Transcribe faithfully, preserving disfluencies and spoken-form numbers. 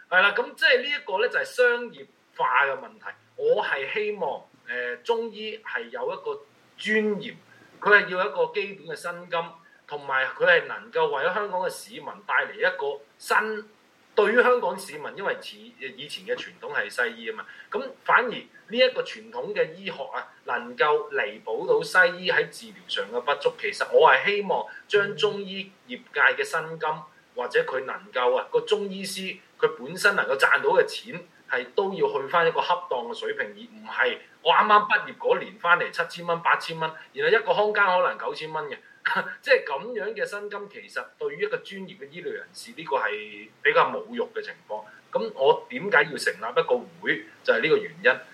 係啦，咁即係呢一個咧就係商業化嘅問題。我係希望誒、呃、中醫係有一個專業，佢係要一個基本嘅薪金，同埋佢係能夠為咗香港嘅市民帶嚟一個新。對於香港市民，因為似以前嘅傳統係西醫啊嘛，咁反而呢一個傳統嘅醫學啊，能夠彌補到西醫喺治療上嘅不足。其實我係希望將中醫業界嘅薪金，或者佢能夠啊個中醫師佢本身能夠賺到嘅錢，係都要去翻一個恰當嘅水平，而唔係我啱啱畢業嗰年翻嚟七千蚊、八千蚊，然後一個康間可能九千蚊嘅。即係咁樣嘅薪金，其實對於一個專業嘅醫療人士，呢個係比較侮辱嘅情況。咁我點解要成立一個會，就係呢個原因。